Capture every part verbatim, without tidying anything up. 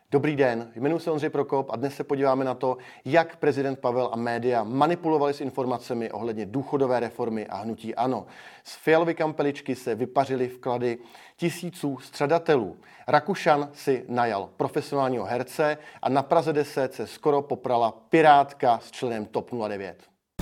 Dobrý den, jmenuji se Ondřej Prokop a dnes se podíváme na to, jak prezident Pavel a média manipulovali s informacemi ohledně důchodové reformy a hnutí ANO. Z Fialovy kampeličky se vypařily vklady tisíců střadatelů. Rakušan si najal profesionálního herce a na Praze deset se skoro poprala pirátka s členem T O P nula devět.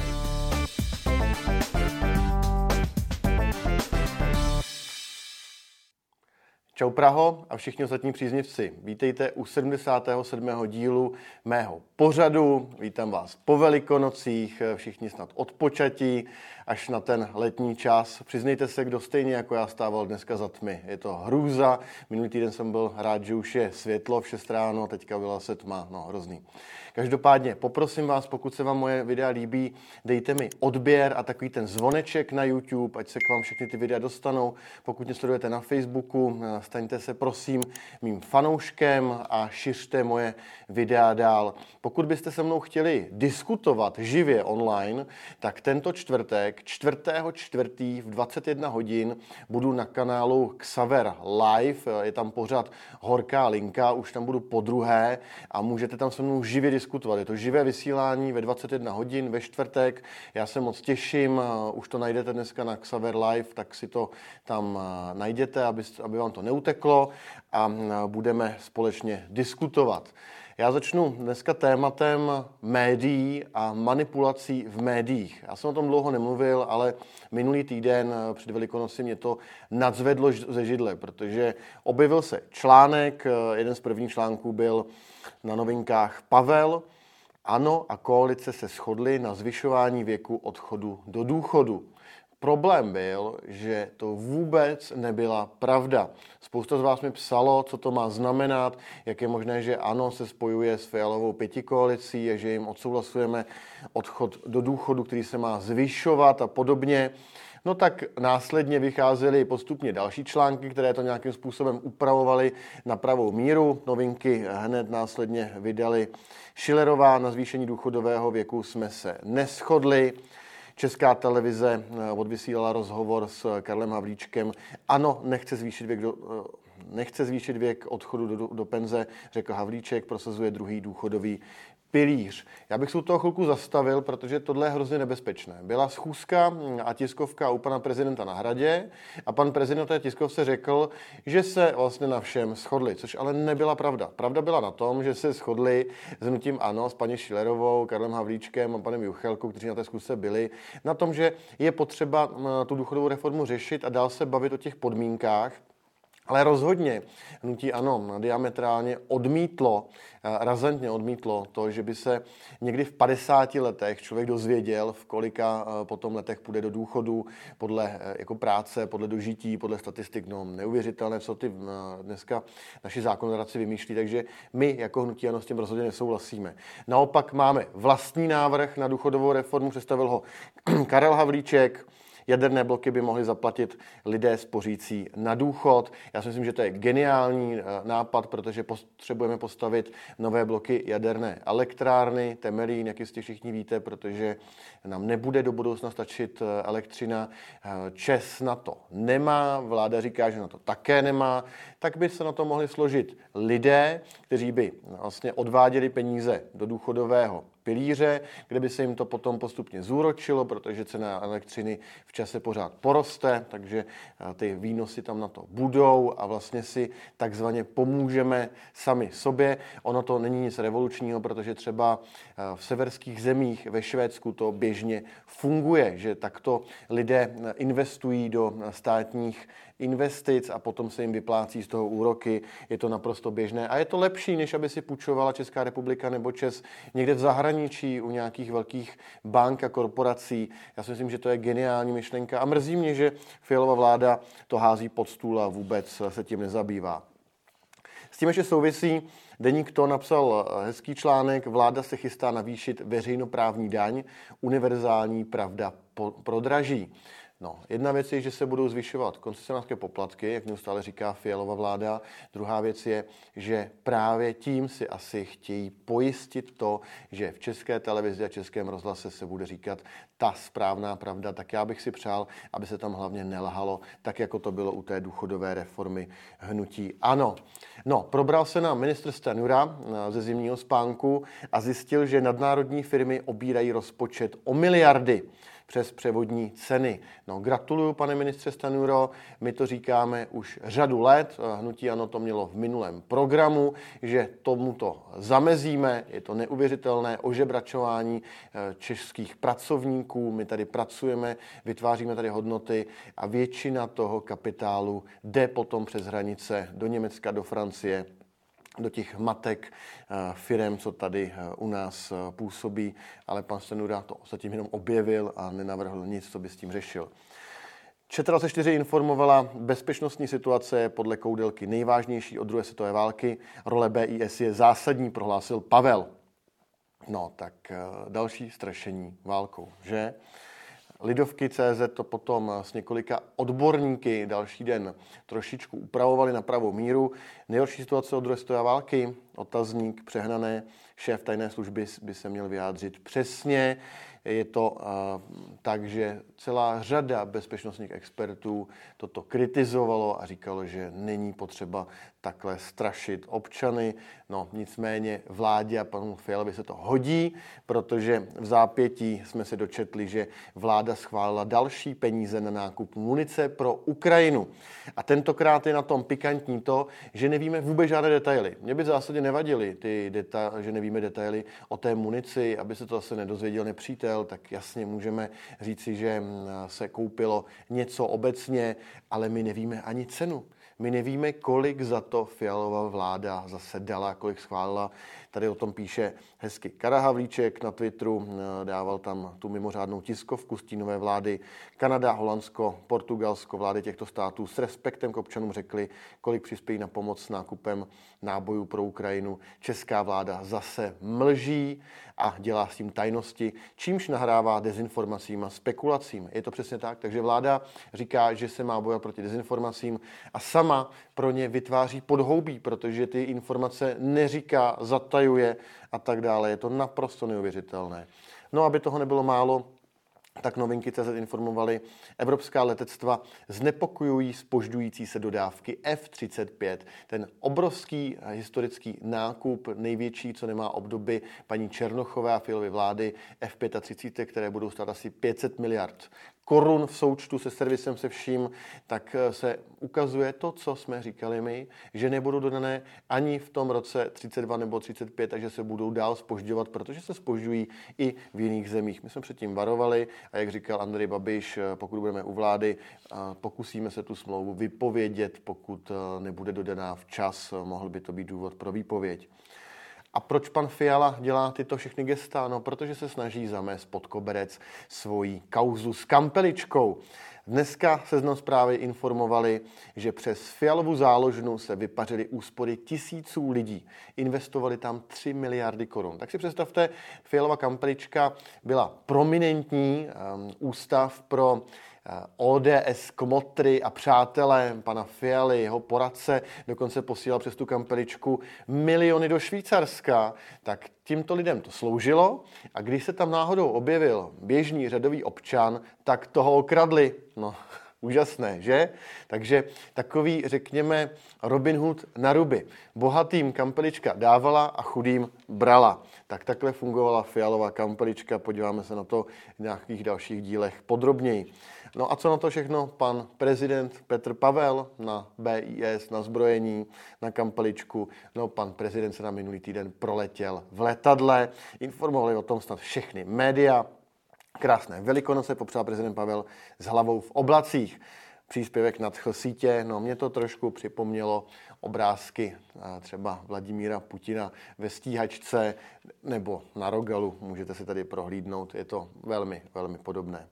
Čau Praho a všichni ostatní příznivci. Vítejte u sedmdesátého sedmého dílu mého pořadu. Vítám vás po Velikonocích, všichni snad odpočatí, až na ten letní čas. Přiznejte se, kdo stejně jako já stával dneska za tmy. Je to hrůza. Minulý týden jsem byl rád, že už je světlo v šest ráno, teďka byla se tma, no hrozný. Každopádně poprosím vás, pokud se vám moje videa líbí, dejte mi odběr a takový ten zvoneček na YouTube, ať se k vám všechny ty videa dostanou. Pokud mě sledujete na Facebooku, staňte se prosím mým fanouškem a šiřte moje videa dál. Pokud byste se mnou chtěli diskutovat živě online, tak tento čtvrtek, čtvrtého čtvrtého v dvacet jedna hodin budu na kanálu Xaver Live. Je tam pořád horká linka, už tam budu podruhé a můžete tam se mnou živě diskutovat. Je to živé vysílání ve dvacet jedna hodin ve čtvrtek. Já se moc těším, už to najdete dneska na Xaver Live, tak si to tam najděte, aby, aby vám to neuteklo a budeme společně diskutovat. Já začnu dneska tématem médií a manipulací v médiích. Já jsem o tom dlouho nemluvil, ale minulý týden před Velikonoci mě to nadzvedlo ze židle, protože objevil se článek, jeden z prvních článků byl na Novinkách: Pavel, ANO a koalice se shodly na zvyšování věku odchodu do důchodu. Problém byl, že to vůbec nebyla pravda. Spousta z vás mi psalo, co to má znamenat, jak je možné, že ANO se spojuje s Fialovou pětikoalicí a že jim odsouhlasujeme odchod do důchodu, který se má zvyšovat a podobně. No tak následně vycházely postupně další články, které to nějakým způsobem upravovaly na pravou míru. Novinky hned následně vydali: Schillerová, na zvýšení důchodového věku jsme se neshodli. Česká televize odvysílala rozhovor s Karlem Havlíčkem. ANO nechce zvýšit věk, do, nechce zvýšit věk odchodu do, do penze, řekl Havlíček, prosazuje druhý důchodový pilíř. Já bych se u toho chvilku zastavil, protože tohle je hrozně nebezpečné. Byla schůzka a tiskovka u pana prezidenta na Hradě a pan prezident té tiskovce řekl, že se vlastně na všem shodli, což ale nebyla pravda. Pravda byla na tom, že se shodli s hnutím ANO, s paní Schillerovou, Karlem Havlíčkem a panem Juchelkou, kteří na té schůzce byli, na tom, že je potřeba tu důchodovou reformu řešit a dál se bavit o těch podmínkách. Ale rozhodně hnutí ANO diametrálně odmítlo, razantně odmítlo to, že by se někdy v padesáti letech člověk dozvěděl, v kolika potom letech půjde do důchodu, podle jako práce, podle dožití, podle statistik. No, neuvěřitelné, co ty dneska naši zákonodárci vymýšlí, takže my jako hnutí ANO s tím rozhodně nesouhlasíme. Naopak máme vlastní návrh na důchodovou reformu, představil ho Karel Havlíček. Jaderné bloky by mohly zaplatit lidé spořící na důchod. Já si myslím, že to je geniální nápad, protože potřebujeme postavit nové bloky jaderné elektrárny, Temelín, jak jistě všichni víte, protože nám nebude do budoucna stačit elektřina. ČEZ na to nemá, vláda říká, že na to také nemá, tak by se na to mohli složit lidé, kteří by vlastně odváděli peníze do důchodového pilíře, kde by se jim to potom postupně zúročilo, protože cena elektřiny v čase pořád poroste, takže ty výnosy tam na to budou a vlastně si takzvaně pomůžeme sami sobě. Ono to není nic revolučního, protože třeba v severských zemích, ve Švédsku to běžně funguje, že takto lidé investují do státních investic a potom se jim vyplácí z toho úroky. Je to naprosto běžné a je to lepší, než aby si půjčovala Česká republika nebo ČEZ někde v zahraničí u nějakých velkých bank a korporací. Já si myslím, že to je geniální myšlenka a mrzí mě, že Fialova vláda to hází pod stůl a vůbec se tím nezabývá. S tím ještě souvisí, Deník To napsal hezký článek: Vláda se chystá navýšit veřejnoprávní daň, univerzální pravda prodraží. No, jedna věc je, že se budou zvyšovat koncesionářské poplatky, jak neustále říká Fialova vláda. Druhá věc je, že právě tím si asi chtějí pojistit to, že v České televizi a Českém rozhlase se bude říkat ta správná pravda. Tak já bych si přál, aby se tam hlavně nelhalo, tak jako to bylo u té důchodové reformy hnutí ANO. No, probral se nám ministr Stanjura ze zimního spánku a zjistil, že nadnárodní firmy obírají rozpočet o miliardy přes převodní ceny. No, gratuluju, pane ministře Stanjuro, my to říkáme už řadu let, hnutí ANO to mělo v minulém programu, že tomuto zamezíme, je to neuvěřitelné ožebračování českých pracovníků, my tady pracujeme, vytváříme tady hodnoty a většina toho kapitálu jde potom přes hranice do Německa, do Francie, do těch matek firem, co tady u nás působí, ale pan Stanjura to zatím jenom objevil a nenavrhl nic, co by s tím řešil. ČT dvacet čtyři informovala, bezpečnostní situace je podle Koudelky nejvážnější od druhé světové války, role B I S je zásadní, prohlásil Pavel. No, tak další strašení válkou, že? Lidovky tečka cé zet to potom s několika odborníky další den trošičku upravovali na pravou míru. Nejhorší situace od druhé světové války, otazník přehnané, šéf tajné služby by se měl vyjádřit přesně. Je to uh, tak, že celá řada bezpečnostních expertů toto kritizovalo a říkalo, že není potřeba takhle strašit občany. No, nicméně vládě a panu Fialovi se to hodí, protože v zápětí jsme se dočetli, že vláda schválila další peníze na nákup munice pro Ukrajinu. A tentokrát je na tom pikantní to, že nevíme vůbec žádné detaily. Mě by v zásadě nevadily ty detaily, že nevíme detaily o té munici, aby se to zase nedozvěděl nepřítel, tak jasně můžeme říci, že se koupilo něco obecně, ale my nevíme ani cenu. My nevíme, kolik za to Fialova vláda zase dala, kolik schválila. Tady o tom píše hezky Karel Havlíček na Twitteru, dával tam tu mimořádnou tiskovku stínové vlády. Kanada, Holandsko, Portugalsko, vlády těchto států s respektem k občanům řekli, kolik přispějí na pomoc s nákupem nábojů pro Ukrajinu. Česká vláda zase mlží a dělá s tím tajnosti, čímž nahrává dezinformacím a spekulacím. Je to přesně tak, takže vláda říká, že se má bojovat proti dezinformacím a sama pro ně vytváří podhoubí, protože ty informace neříká, zatajuje a tak dále. Je to naprosto neuvěřitelné. No, aby toho nebylo málo, tak novinky tečka cé zet informovali, evropská letectva znepokojují zpožďující se dodávky F třicet pět. Ten obrovský historický nákup, největší, co nemá obdoby paní Černochové a Fialovy vlády, F třicet pět, které budou stát asi pět set miliard korun v součtu se servisem se vším, tak se ukazuje to, co jsme říkali my, že nebudou dodané ani v tom roce třicet dva nebo třicet pět, takže se budou dál zpožďovat, protože se zpožďují i v jiných zemích. My jsme předtím varovali a jak říkal Andrej Babiš, pokud budeme u vlády, pokusíme se tu smlouvu vypovědět, pokud nebude dodaná včas, mohl by to být důvod pro výpověď. A proč pan Fiala dělá tyto všechny gesta? No, protože se snaží zamést pod koberec svoji kauzu s kampeličkou. Dneska Seznam Zprávy informovali, že přes Fialovu záložnu se vypařily úspory tisíců lidí. Investovali tam tři miliardy korun. Tak si představte, Fialova kampelička byla prominentní um, ústav pro O D S, kmotry a přátelé pana Fialy, jeho poradce, dokonce posílal přes tu kampeličku miliony do Švýcarska, tak tímto lidem to sloužilo a když se tam náhodou objevil běžný řadový občan, tak toho okradli. No, úžasné, že? Takže takový, řekněme, Robin Hood na ruby. Bohatým kampelička dávala a chudým brala. Tak takhle fungovala Fialova kampelička, podíváme se na to v nějakých dalších dílech podrobněji. No a co na to všechno pan prezident Petr Pavel na B I S, na zbrojení, na kampeličku? No, pan prezident se na minulý týden proletěl v letadle, informovali o tom snad všechny média. Krásné Velikonoce popřál prezident Pavel s hlavou v oblacích. Příspěvek nadchl sítě, no mě to trošku připomnělo obrázky třeba Vladimíra Putina ve stíhačce nebo na Rogalu, můžete si tady prohlídnout, je to velmi, velmi podobné.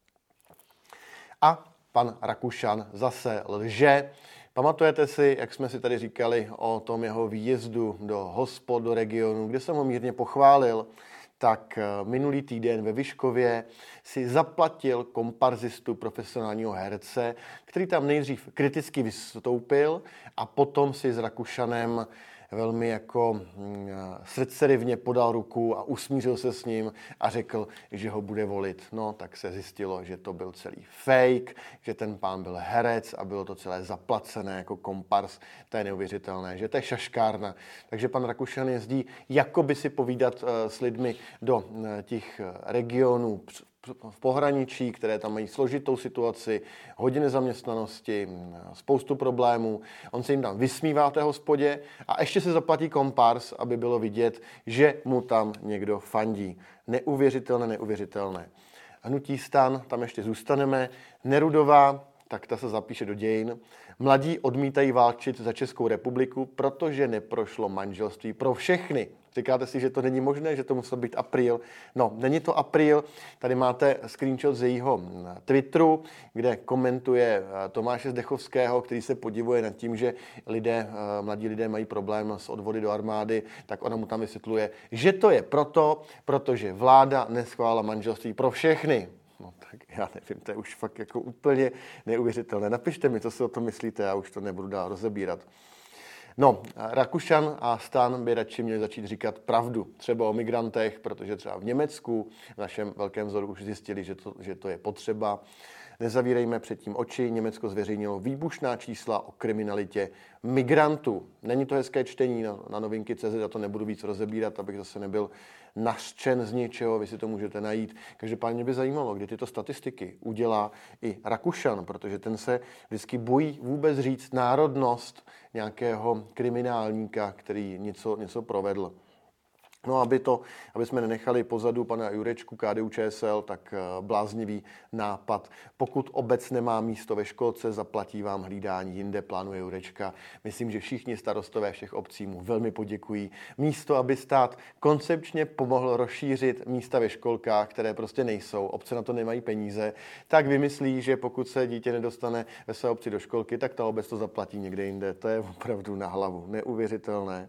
A pan Rakušan zase lže. Pamatujete si, jak jsme si tady říkali o tom jeho výjezdu do hospod, do regionu, kde jsem ho mírně pochválil, tak minulý týden ve Vyškově si zaplatil komparzistu, profesionálního herce, který tam nejdřív kriticky vystoupil a potom si s Rakušanem velmi jako srdcerivně podal ruku a usmířil se s ním a řekl, že ho bude volit. No, tak se zjistilo, že to byl celý fake, že ten pán byl herec a bylo to celé zaplacené jako kompars. To je neuvěřitelné, že to je šaškárna. Takže pan Rakušan jezdí jakoby si povídat s lidmi do těch regionů v pohraničí, které tam mají složitou situaci, hodně nezaměstnanosti, spoustu problémů. On se jim tam vysmívá v té hospodě a ještě se zaplatí kompars, aby bylo vidět, že mu tam někdo fandí. Neuvěřitelné, neuvěřitelné. Hnutí STAN, tam ještě zůstaneme. Nerudová, tak ta se zapíše do dějin. Mladí odmítají válčit za Českou republiku, protože neprošlo manželství pro všechny. Říkáte si, že to není možné, že to musel být apríl. No, není to apríl. Tady máte screenshot z jejího Twitteru, kde komentuje Tomáše Zdechovského, který se podivuje nad tím, že lidé, mladí lidé mají problém s odvody do armády, tak ona mu tam vysvětluje, že to je proto, protože vláda neschválila manželství pro všechny. No tak já nevím, to je už fakt jako úplně neuvěřitelné. Napište mi, co si o tom myslíte, já už to nebudu dál rozebírat. No, Rakušan a STAN by radši měli začít říkat pravdu, třeba o migrantech, protože třeba v Německu, v našem velkém vzoru už zjistili, že to, že to je potřeba. Nezavírejme předtím oči, Německo zveřejnilo výbušná čísla o kriminalitě migrantů. Není to hezké čtení na, na novinky tečka cé zet, já to nebudu víc rozebírat, abych zase nebyl nařčen z něčeho, vy si to můžete najít. Každopádně mě by zajímalo, kdy tyto statistiky udělá i Rakušan, protože ten se vždycky bojí vůbec říct národnost nějakého kriminálníka, který něco, něco provedl. No, aby, to, aby jsme nenechali pozadu pana Jurečku K D U Č S L, tak bláznivý nápad. Pokud obec nemá místo ve školce, zaplatí vám hlídání jinde, plánuje Jurečka. Myslím, že všichni starostové všech obcí mu velmi poděkují. Místo, aby stát koncepčně pomohl rozšířit místa ve školkách, které prostě nejsou, obce na to nemají peníze, tak vymyslí, že pokud se dítě nedostane ve své obci do školky, tak ta obec to zaplatí někde jinde. To je opravdu na hlavu. Neuvěřitelné.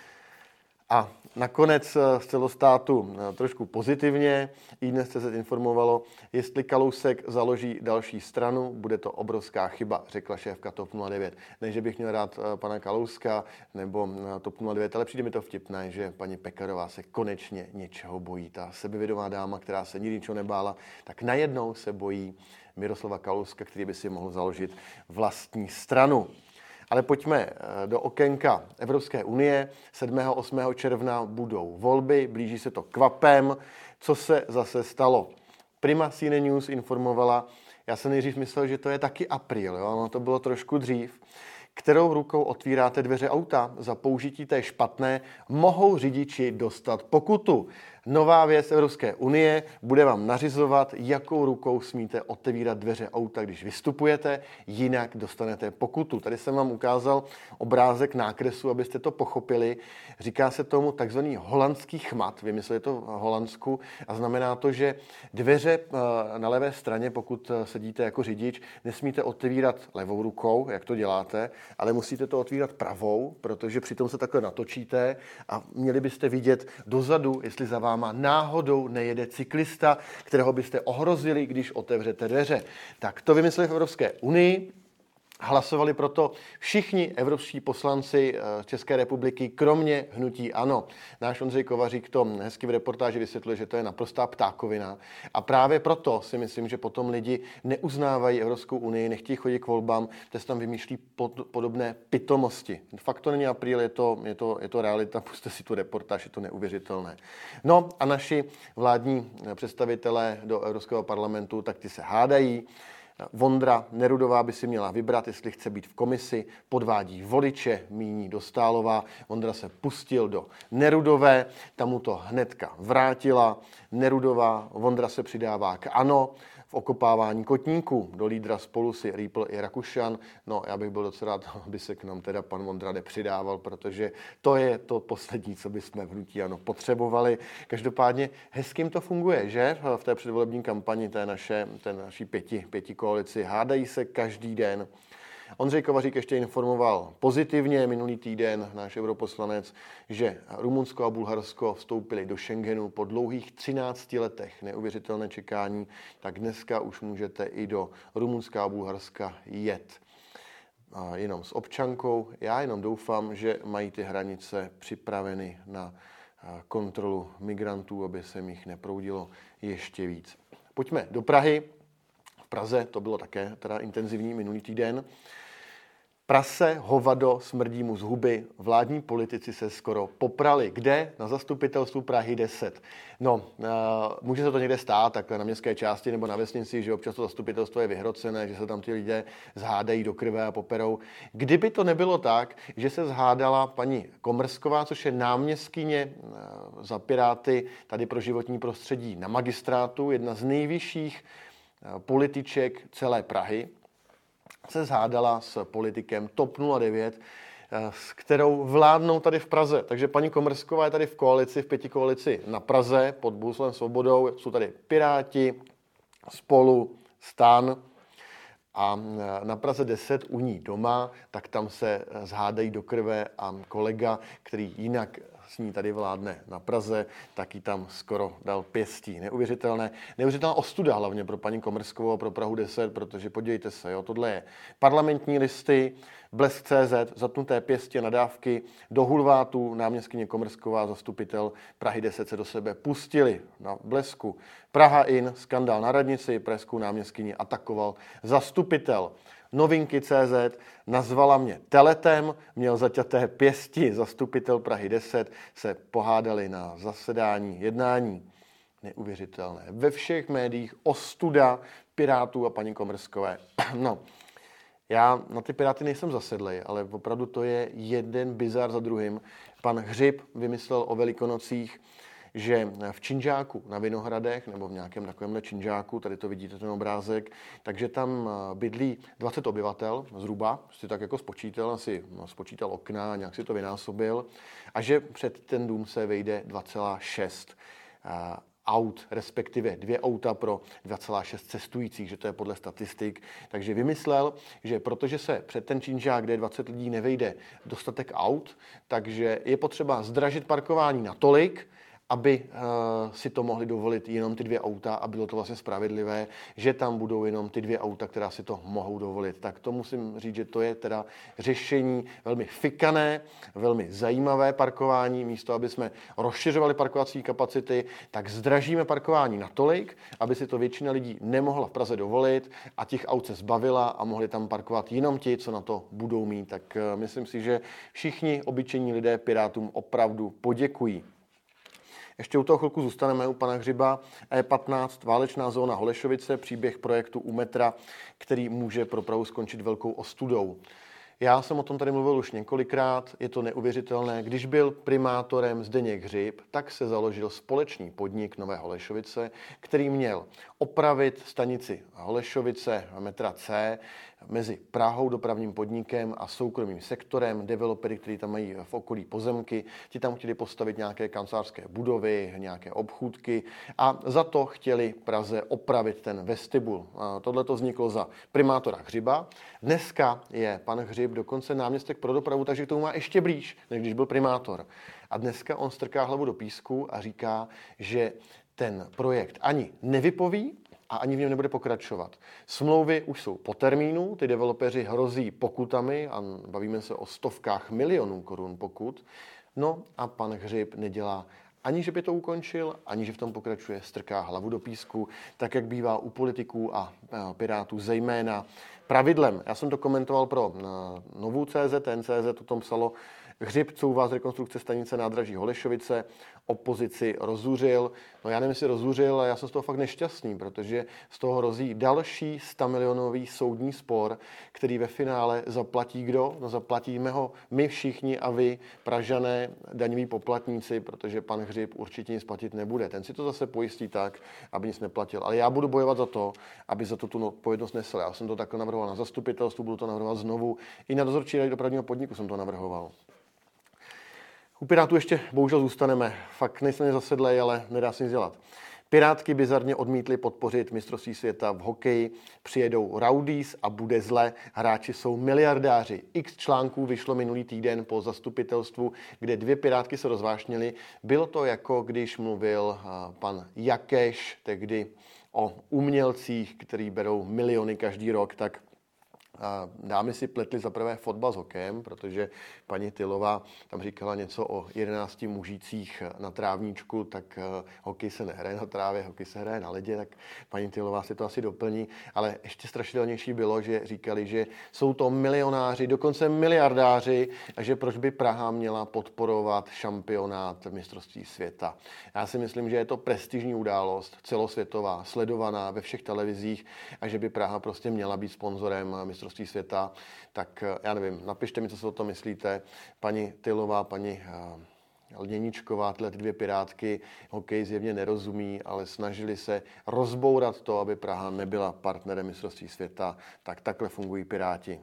A nakonec z celostátu trošku pozitivně. iDnes se informovalo, jestli Kalousek založí další stranu, bude to obrovská chyba, řekla šéfka TOP nula devět. Ne, že bych měl rád pana Kalouska nebo TOP nula devět, ale přijde mi to vtipné, že paní Pekarová se konečně něčeho bojí. Ta sebevědomá dáma, která se nikdy ničeho nebála, tak najednou se bojí Miroslava Kalouska, který by si mohl založit vlastní stranu. Ale pojďme do okénka Evropské unie. sedmého a osmého června budou volby, blíží se to kvapem. Co se zase stalo? Prima C N N News informovala, já jsem nejdřív myslel, že to je taky apríl, jo? No to bylo trošku dřív. Kterou rukou otvíráte dveře auta? Za použití té špatné mohou řidiči dostat pokutu. Nová věc Evropské unie bude vám nařizovat, jakou rukou smíte otevírat dveře auta, když vystupujete, jinak dostanete pokutu. Tady jsem vám ukázal obrázek nákresu, abyste to pochopili. Říká se tomu takzvaný holandský chmat, vymysleli to v Holandsku a znamená to, že dveře na levé straně, pokud sedíte jako řidič, nesmíte otevírat levou rukou, jak to děláte, ale musíte to otvírat pravou, protože přitom se takhle natočíte a měli byste vidět dozadu, jestli za váma náhodou nejede cyklista, kterého byste ohrozili, když otevřete dveře. Tak to vymysleli v Evropské unii. Hlasovali proto všichni evropští poslanci České republiky, kromě hnutí ANO. Náš Ondřej Kovařík to hezky v reportáži vysvětluje, že to je naprostá ptákovina. A právě proto si myslím, že potom lidi neuznávají Evropskou unii, nechtějí chodit k volbám, že tam vymýšlí pod, podobné pitomosti. Fakt to není apríl, je to, je to, je to realita, puste si tu reportáž, je to neuvěřitelné. No a naši vládní představitelé do Evropského parlamentu, tak ty se hádají. Vondra Nerudová by si měla vybrat, jestli chce být v komisi, podvádí voliče, míní Dostálová. Vondra se pustil do Nerudové, tam mu to hnedka vrátila. Nerudová, Vondra se přidává k ANO, v okopávání kotníků. Do lídra Spolu si rýpl i Rakušan. No, já bych byl docela rád, aby se k nám teda pan Vondra nepřidával, protože to je to poslední, co bychom v hnutí ANO potřebovali. Každopádně hezkým to funguje, že? V té předvolební kampani té, naše, té naší pěti, pěti koalici hádají se každý den. Ondřej Kovařík ještě informoval pozitivně minulý týden, náš europoslanec, že Rumunsko a Bulharsko vstoupili do Schengenu po dlouhých třinácti letech. Neuvěřitelné čekání, tak dneska už můžete i do Rumunska a Bulharska jet. A jenom s občankou. Já jenom doufám, že mají ty hranice připraveny na kontrolu migrantů, aby se jich neproudilo ještě víc. Pojďme do Prahy. V Praze to bylo také teda intenzivní minulý týden. Prase, hovado, smrdí mu z huby, vládní politici se skoro poprali. Kde? Na zastupitelstvu Prahy deset. No, může se to někde stát, takhle na městské části nebo na vesnici, že občas to zastupitelstvo je vyhrocené, že se tam ty lidé zhádají do krve a poperou. Kdyby to nebylo tak, že se zhádala paní Komrsková, což je náměstkyně za Piráty tady pro životní prostředí na magistrátu, jedna z nejvyšších političek celé Prahy, se zhádala s politikem T O P nula devět, s kterou vládnou tady v Praze. Takže paní Komrsková je tady v koalici, v pětikoalici na Praze pod Bohuslavem Svobodou. Jsou tady Piráti, Spolu, STAN a na Praze deset u ní doma, tak tam se zhádají do krve a kolega, který jinak s ní tady vládne na Praze, tak ji tam skoro dal pěstí. Neuvěřitelné. Neuvěřitelná ostuda hlavně pro paní Komrskovou a pro Prahu deset, protože podívejte se, jo, tohle je parlamentní listy, Blesk tečka cé zet, zatnuté pěstě nadávky, do hulvátu náměstkyně Komrsková, zastupitel Prahy deset se do sebe pustili na Blesku. Praha in, skandál na radnici, pražskou náměstkyni atakoval zastupitel. Novinky tečka cé zet nazvala mě teletem, měl zaťaté pěsti, zastupitel Prahy deset se pohádali na zasedání, jednání. Neuvěřitelné. Ve všech médiích ostuda Pirátů a paní Komrskové. No, já na ty Piráty nejsem zasedlej, ale opravdu to je jeden bizar za druhým. Pan Hřib vymyslel o Velikonocích, že v Činžáku na Vinohradech, nebo v nějakém takovémhle Činžáku, tady to vidíte ten obrázek, takže tam bydlí dvacet obyvatel zhruba, si tak jako spočítal, asi spočítal okna a nějak si to vynásobil, a že před ten dům se vejde dva celá šest aut, respektive dvě auta pro dva celá šest cestujících, že to je podle statistik. Takže vymyslel, že protože se před ten Činžák, kde je dvacet lidí, nevejde dostatek aut, takže je potřeba zdražit parkování natolik, aby uh, si to mohli dovolit jenom ty dvě auta a bylo to vlastně spravedlivé, že tam budou jenom ty dvě auta, která si to mohou dovolit. Tak to musím říct, že to je teda řešení velmi fikané, velmi zajímavé parkování. Místo, aby jsme rozšiřovali parkovací kapacity, tak zdražíme parkování natolik, aby si to většina lidí nemohla v Praze dovolit a těch aut se zbavila a mohli tam parkovat jenom ti, co na to budou mít. Tak uh, myslím si, že všichni obyčejní lidé Pirátům opravdu poděkují. Ještě u toho chvilku zůstaneme u pana Hřiba. E patnáct, válečná zóna Holešovice, příběh projektu u metra, který může pro Prahu skončit velkou ostudou. Já jsem o tom tady mluvil už několikrát, je to neuvěřitelné. Když byl primátorem Zdeněk Hřib, tak se založil společný podnik Nové Holešovice, který měl opravit stanici Holešovice metra C mezi Prahou, dopravním podnikem a soukromým sektorem, developery, kteří tam mají v okolí pozemky, ti tam chtěli postavit nějaké kancelářské budovy, nějaké obchůdky a za to chtěli Praze opravit ten vestibul. Tohle to vzniklo za primátora Hřiba. Dneska je pan Hřib dokonce náměstek pro dopravu, takže k tomu má ještě blíž, než když byl primátor. A dneska on strká hlavu do písku a říká, že ten projekt ani nevypoví a ani v něm nebude pokračovat. Smlouvy už jsou po termínu, ty developeři hrozí pokutami a bavíme se o stovkách milionů korun pokut. No a pan Hřib nedělá ani, že by to ukončil, ani, že v tom pokračuje, strká hlavu do písku, tak jak bývá u politiků a Pirátů zejména pravidlem. Já jsem to komentoval pro Novou tečka cé zet, T N C Z o tom psalo, Hřib couvá z rekonstrukce stanice nádraží Holešovice, opozici rozzuřil. No já nevím, jestli rozzuřil, ale já jsem z toho fakt nešťastný, protože z toho hrozí další stamilionový soudní spor, který ve finále zaplatí kdo? No zaplatíme ho my všichni a vy, Pražané, daňoví poplatníci, protože pan Hřib určitě nic platit nebude. Ten si to zase pojistí tak, aby nic neplatil. Ale já budu bojovat za to, aby za to tu odpovědnost nesl. Já jsem to takhle navrhoval na zastupitelstvu, budu to navrhovat znovu. I na dozorčí radě dopravního podniku jsem to navrhoval. U Pirátů ještě bohužel zůstaneme. Fakt nejsem zasedlej, ale nedá se nic dělat. Pirátky bizarně odmítly podpořit mistrovství světa v hokeji, přijedou Rowdies a bude zle, hráči jsou miliardáři. X článků vyšlo minulý týden po zastupitelstvu, kde dvě Pirátky se rozvášnily. Bylo to jako když mluvil pan Jakeš tehdy o umělcích, který berou miliony každý rok, tak dámy si pletly za prvé fotbal s hokejem, protože paní Tylová tam říkala něco o jedenácti mužících na trávníčku, tak hokej se nehraje na trávě, hokej se hraje na ledě, tak paní Tylová si to asi doplní. Ale ještě strašidelnější bylo, že říkali, že jsou to milionáři, dokonce miliardáři, a že proč by Praha měla podporovat šampionát mistrovství světa. Já si myslím, že je to prestižní událost, celosvětová, sledovaná ve všech televizích a že by Praha prostě měla být sponzorem mistrovství světa, tak já nevím, napište mi, co si o tom myslíte. Paní Tylová, paní Lněničková, tyhle dvě Pirátky hokej zjevně nerozumí, ale snažili se rozbourat to, aby Praha nebyla partnerem mistrovství světa, tak takhle fungují Piráti.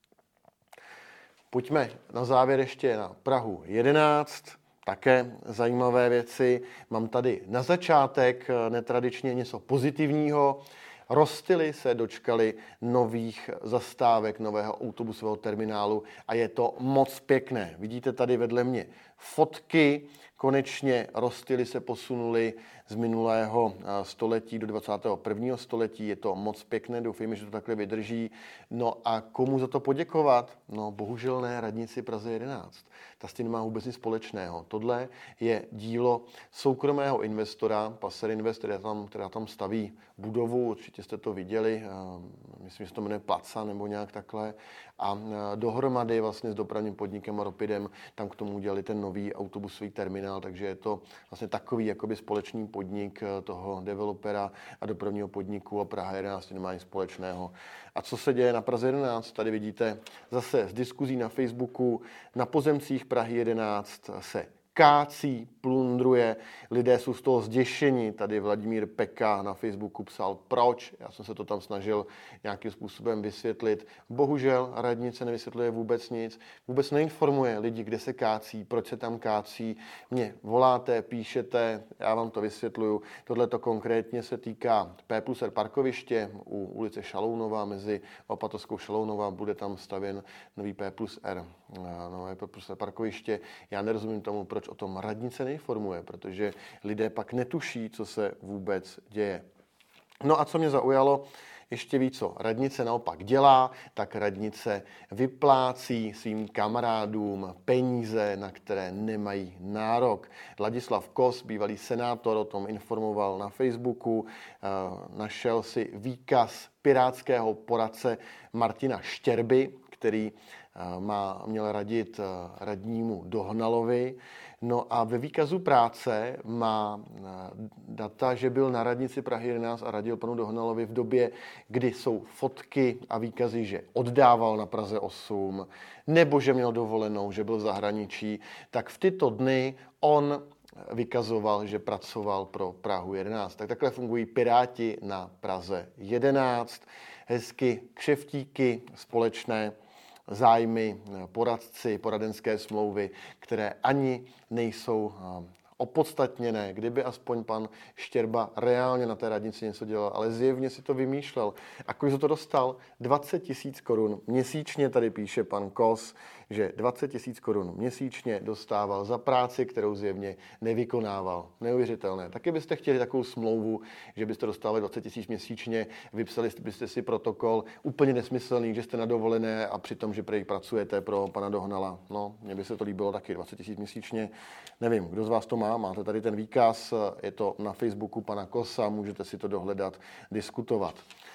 Pojďme na závěr ještě na Prahu jedenáct. Také zajímavé věci. Mám tady na začátek netradičně něco pozitivního. Rostily se dočkali nových zastávek, nového autobusového terminálu a je to moc pěkné. Vidíte tady vedle mě fotky, konečně Rostily se posunuli z minulého století do dvacátého prvního století. Je to moc pěkné, doufejme, že to takhle vydrží. No a komu za to poděkovat? No bohužel ne radnici Praze jedenáct. Ta s tím nemá vůbec nic společného. Tohle je dílo soukromého investora, Passer Invest, která tam, která tam staví budovu, určitě jste to viděli, myslím, že se to jmenuje Placa nebo nějak takhle. A dohromady vlastně s dopravním podnikem a Ropidem tam k tomu udělali ten nový autobusový terminál, takže je to vlastně takový jakoby společný podnik toho developera a dopravního podniku a Praha jedenáct nemá nic společného. A co se děje na Praze jedenáct? Tady vidíte zase z diskuzí na Facebooku. Na pozemcích Prahy jedenáct se kácí, plundruje, lidé jsou z toho zděšení. Tady Vladimír Peka na Facebooku psal, proč. Já jsem se to tam snažil nějakým způsobem vysvětlit. Bohužel radnice nevysvětluje vůbec nic, vůbec neinformuje lidi, kde se kácí, proč se tam kácí. Mě voláte, píšete, já vám to vysvětluju. Tohle to konkrétně se týká P plus R parkoviště u ulice Šalounova, mezi Opatovskou Šalounova bude tam stavěn nový P plus R, nové P plus R parkoviště. Já nerozumím tomu, proč o tom radnice neinformuje, protože lidé pak netuší, co se vůbec děje. No a co mě zaujalo, ještě víc, co radnice naopak dělá, tak radnice vyplácí svým kamarádům peníze, na které nemají nárok. Ladislav Kos, bývalý senátor, o tom informoval na Facebooku, našel si výkaz pirátského poradce Martina Štěrby, který má, měl radit radnímu Dohnalovi. No a ve výkazu práce má data, že byl na radnici Prahy jedenáct a radil panu Dohnalovi v době, kdy jsou fotky a výkazy, že oddával na Praze osm, nebo že měl dovolenou, že byl v zahraničí, tak v tyto dny on vykazoval, že pracoval pro Prahu jedenáct. Tak takhle fungují Piráti na Praze jedenáct. Hezky kšeftíky společné, zájmy, poradci, poradenské smlouvy, které ani nejsou opodstatněné. Kdyby aspoň pan Štěrba reálně na té radnici něco dělal, ale zjevně si to vymýšlel. A kolik za to dostal? dvacet tisíc korun měsíčně, tady píše pan Kos, že dvacet tisíc korun měsíčně dostával za práci, kterou zjevně nevykonával. Neuvěřitelné. Taky byste chtěli takovou smlouvu, že byste dostávali dvacet tisíc měsíčně, vypsali byste si protokol úplně nesmyslný, že jste na dovolené a přitom, že prej pracujete pro pana Dohnala. No, mně by se to líbilo taky, dvacet tisíc měsíčně. Nevím, kdo z vás to má, máte tady ten výkaz, je to na Facebooku pana Kosa, můžete si to dohledat, diskutovat.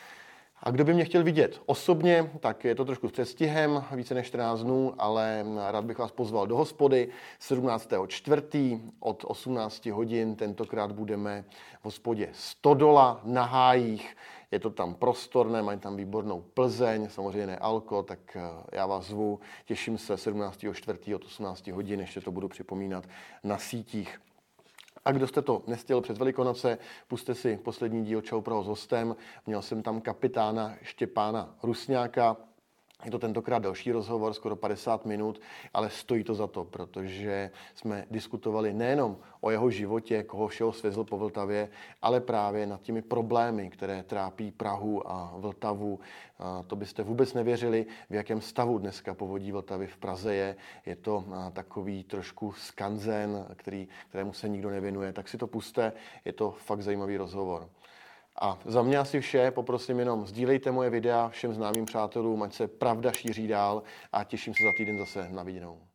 A kdo by mě chtěl vidět osobně, tak je to trošku s předstihem, více než čtrnáct dnů, ale rád bych vás pozval do hospody sedmnáctého čtvrtého od osmnácti hodin. Tentokrát budeme v hospodě Stodola na Hájích. Je to tam prostorné, mají tam výbornou Plzeň, samozřejmě ne alko, tak já vás zvu. Těším se sedmnáctého čtvrtého od osmnácti hodin, ještě to budu připomínat na sítích. A kdo jste to nestihl přes Velikonoce, pusťte si poslední díl Čau Praho s hostem. Měl jsem tam kapitána Štěpána Rusňáka, Je to tentokrát další rozhovor, skoro padesát minut, ale stojí to za to, protože jsme diskutovali nejenom o jeho životě, koho všeho svezl po Vltavě, ale právě nad těmi problémy, které trápí Prahu a Vltavu. A to byste vůbec nevěřili, v jakém stavu dneska povodí Vltavy v Praze je. Je to takový trošku skanzen, který, kterému se nikdo nevěnuje. Tak si to pusťte, je to fakt zajímavý rozhovor. A za mě asi vše, poprosím jenom sdílejte moje videa všem známým přátelům, ať se pravda šíří dál a těším se za týden zase na viděnou.